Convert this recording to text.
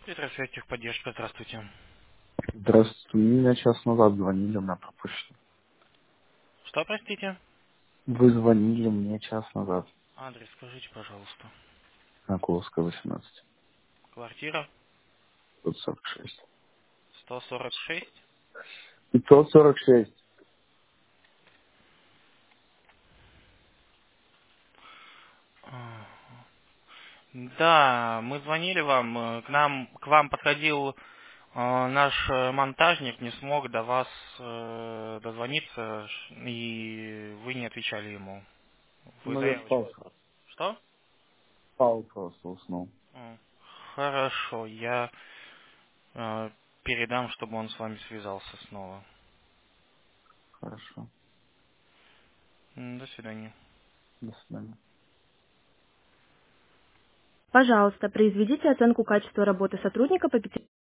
Петросвет техподдержка, здравствуйте. Здравствуйте. Меня час назад звонили, у меня пропущено. Что, простите? Вы звонили мне час назад. Адрес скажите, пожалуйста. На Куловской, 18. Квартира 546. 146. 546. А, Да, мы звонили вам. К вам подходил наш монтажник, не смог до вас дозвониться, и вы не отвечали ему. Вы Ну, я заявочку. спал сразу. Что? Спал просто, уснул. М, Хорошо, я передам, чтобы он с вами связался снова. Хорошо. До свидания. До свидания. Пожалуйста, произведите оценку качества работы сотрудника по